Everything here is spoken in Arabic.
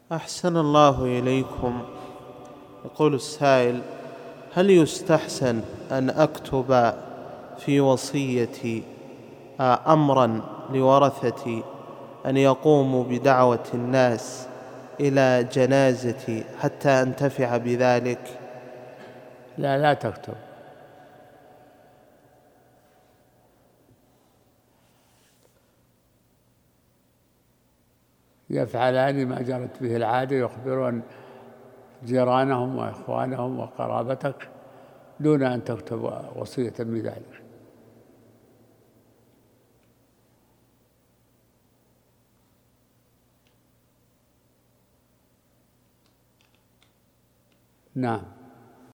أحسن الله إليكم. يقول السائل: هل يستحسن أن أكتب في وصيتي أمرا لورثتي أن يقوموا بدعوة الناس إلى جنازتي حتى أنتفع بذلك؟ لا تكتب. يفعلان ما جرت به العادة، يخبرون جيرانهم وإخوانهم وقرابتك دون أن تكتب وصية بذلك. نعم.